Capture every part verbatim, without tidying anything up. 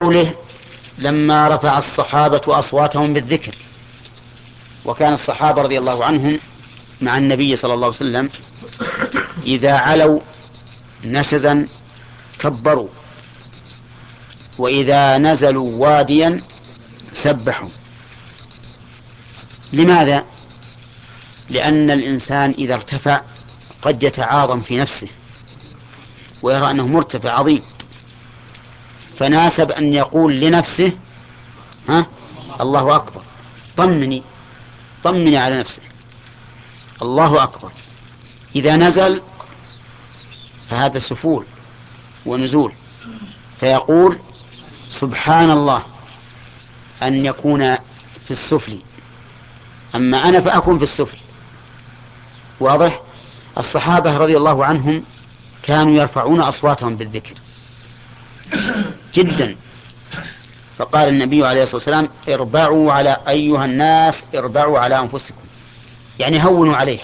قوله لما رفع الصحابة أصواتهم بالذكر. وكان الصحابة رضي الله عنهم مع النبي صلى الله عليه وسلم إذا علوا نشزا كبروا، وإذا نزلوا واديا سبحوا. لماذا؟ لأن الإنسان إذا ارتفع قد يتعاظم في نفسه ويرى أنه مرتفع عظيم، فناسب أن يقول لنفسه ها الله أكبر، طمني طمني على نفسه، الله أكبر. إذا نزل فهذا سفول ونزول، فيقول سبحان الله أن يكون في السفل، أما أنا فأكون في السفل. واضح؟ الصحابة رضي الله عنهم كانوا يرفعون أصواتهم بالذكر جدا، فقال النبي عليه الصلاة والسلام اربعوا على أيها الناس اربعوا على أنفسكم، يعني هونوا عليها.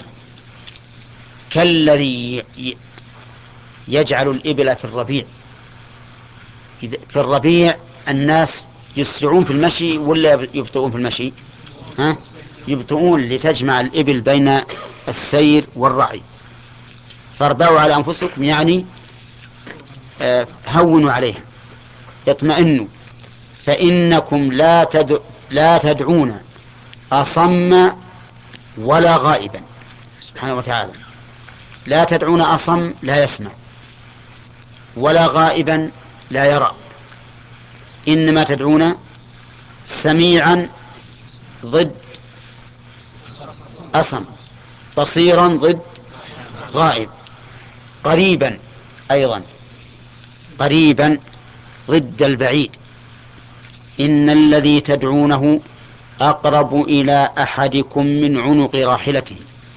كالذي يجعل الإبل في الربيع، في الربيع الناس يسرعون في المشي ولا يبطئون في المشي؟ ها؟ يبطئون لتجمع الإبل بين السير والرعي. فاربعوا على أنفسكم يعني آه هونوا عليها، يطمئنوا، فإنكم لا تدع لا تدعون أصم ولا غائبا. سبحانه وتعالى لا تدعون أصم لا يسمع، ولا غائبا لا يرى، إنما تدعون سميعا ضد أصم، بصيرا ضد غائب، قريبا أيضا قريبا ضد البعيد. إن الذي تدعونه أقرب إلى أحدكم من عنق راحلته.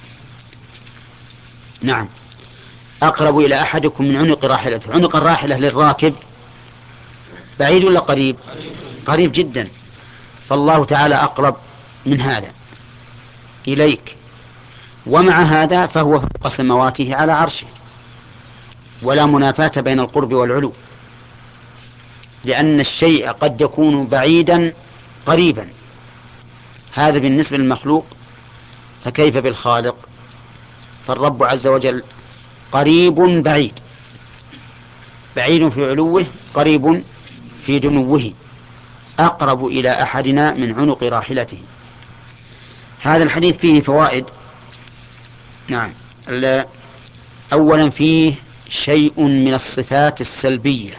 نعم، أقرب إلى أحدكم من عنق راحلته. عنق الراحلة للراكب بعيد ولا قريب؟ قريب جدا، فالله تعالى أقرب من هذا إليك. ومع هذا فهو فوق سمواته على عرشه، ولا منافاة بين القرب والعلو، لأن الشيء قد يكون بعيدا قريبا، هذا بالنسبة للمخلوق، فكيف بالخالق؟ فالرب عز وجل قريب بعيد، بعيد في علوه قريب في دنوه، أقرب إلى أحدنا من عنق راحلته. هذا الحديث فيه فوائد. نعم، أولا فيه شيء من الصفات السلبية.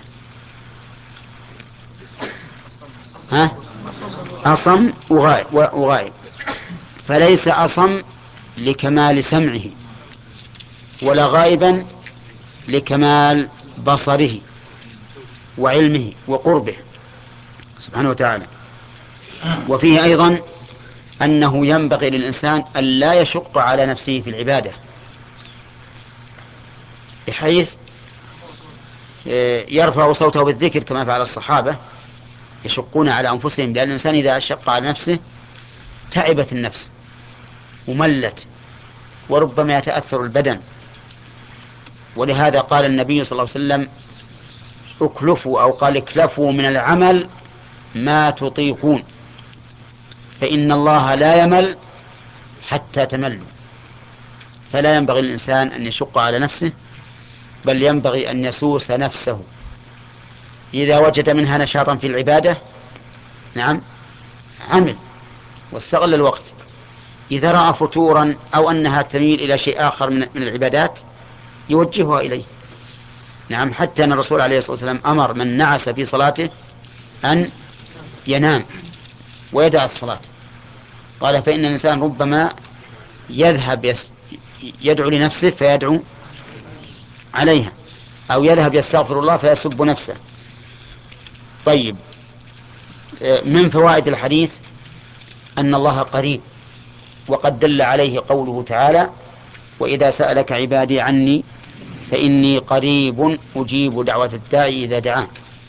ها؟ أصم وغائب, وغائب فليس أصم لكمال سمعه، ولا غائبا لكمال بصره وعلمه وقربه سبحانه وتعالى. وفيه أيضا أنه ينبغي للإنسان أن لا يشق على نفسه في العبادة، بحيث يرفع صوته بالذكر كما فعل الصحابة، يشقون على أنفسهم، لأن الإنسان إذا شق على نفسه تعبت النفس وملت، وربما يتأثر البدن. ولهذا قال النبي صلى الله عليه وسلم اكلفوا، أو قال اكلفوا من العمل ما تطيقون، فإن الله لا يمل حتى تملوا. فلا ينبغي للإنسان أن يشق على نفسه، بل ينبغي أن يسوس نفسه. إذا وجد منها نشاطا في العبادة نعم عمل واستغل الوقت، إذا رأى فتورا أو أنها تميل إلى شيء آخر من العبادات يوجهها إليه. نعم، حتى أن الرسول عليه الصلاة والسلام أمر من نعس في صلاته أن ينام ويدع الصلاة. قال فإن الإنسان ربما يذهب يس يدعو لنفسه فيدعو عليها، أو يذهب يستغفر الله فيسب نفسه. طيب، من فوائد الحديث أن الله قريب، وقد دل عليه قوله تعالى وإذا سألك عبادي عني فإني قريب أجيب دعوة الداعي إذا دعان.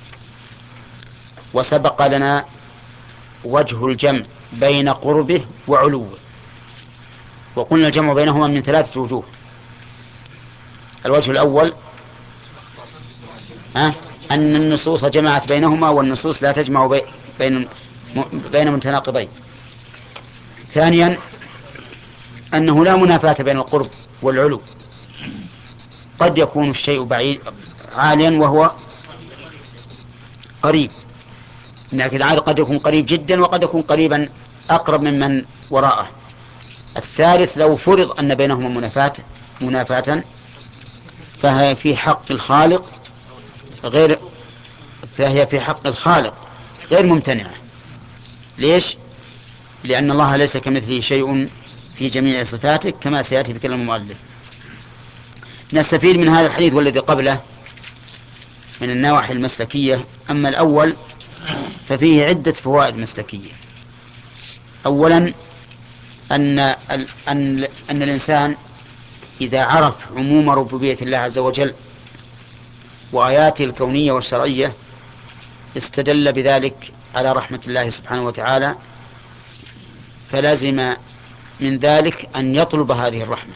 وسبق لنا وجه الجمع بين قربه وعلوه، وقلنا الجمع بينهما من ثلاثة وجوه. الوجه الأول أه؟ أن النصوص جمعت بينهما والنصوص لا تجمع بي- بين بين متناقضين. ثانيا أنه لا منافاة بين القرب والعلو، قد يكون الشيء بعيد عاليا وهو قريب، لكن عاد قد يكون قريب جدا وقد يكون قريبا أقرب ممن وراءه. الثالث لو فرض أن بينهما منافاة منافاة فهي في حق الخالق غير فهي في حق الخالق غير ممتنعة. ليش؟ لأن الله ليس كمثله شيء في جميع صفاته كما سيأتي بكلام المؤلف. نستفيد من هذا الحديث والذي قبله من النواحي المسلكية. أما الأول ففيه عدة فوائد مسلكية. أولا أن, أن, أن الإنسان إذا عرف عموم ربوبية الله عز وجل وآياته الكونية والشرعية استدل بذلك على رحمة الله سبحانه وتعالى، فلازم من ذلك أن يطلب هذه الرحمة.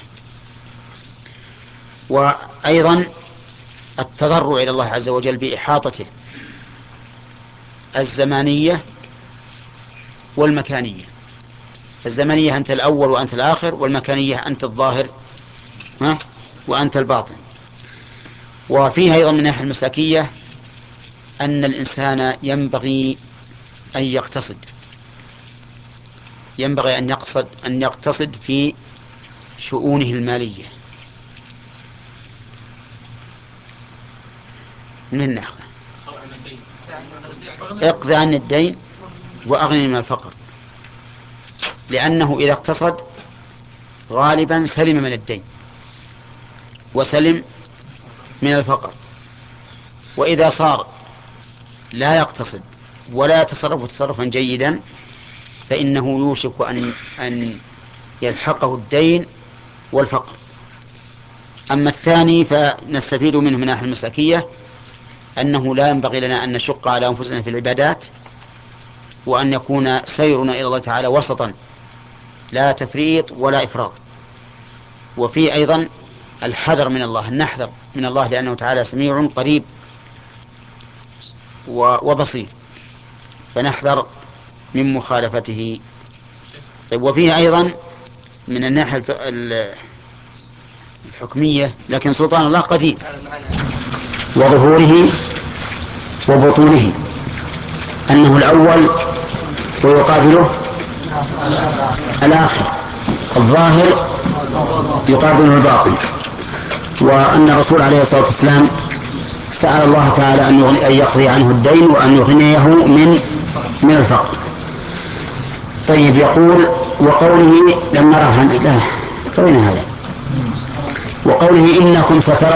وأيضا التضرع إلى الله عز وجل بإحاطته الزمانية والمكانية. الزمنية أنت الأول وأنت الآخر، والمكانية أنت الظاهر ها وأنت الباطن. وفيها أيضا من الناحية المسلكية أن الإنسان ينبغي أن يقتصد ينبغي أن يقصد أن يقتصد في شؤونه المالية. من ناخذ اقضي عن الدين وأغني من الفقر، لأنه إذا اقتصد غالبا سلم من الدين وسلم من الفقر. وإذا صار لا يقتصد ولا يتصرف تصرفا جيدا فإنه يوشك أن أن يلحقه الدين والفقر. أما الثاني فنستفيد منه من الناحية المسلكية أنه لا ينبغي لنا أن نشق على أنفسنا في العبادات، وأن يكون سيرنا إلى الله تعالى وسطا لا تفريط ولا إفراط. وفي أيضا الحذر من الله، نحذر من الله لأنه تعالى سميع قريب وبصير، فنحذر من مخالفته. طيب وفيه أيضا من الناحية الحكمية لكن سلطان الله قدير وظهوره وبطوله، أنه الأول ويقابله الآخر، الظاهر يقابله الباطن. وأن الرسول عليه الصلاة والسلام سأل الله تعالى أن يقضي عنه الدين وأن يغنيه من من الفقر. طيب يقول وقوله لما رهن لا قولنا هذا وقوله إنكم سترون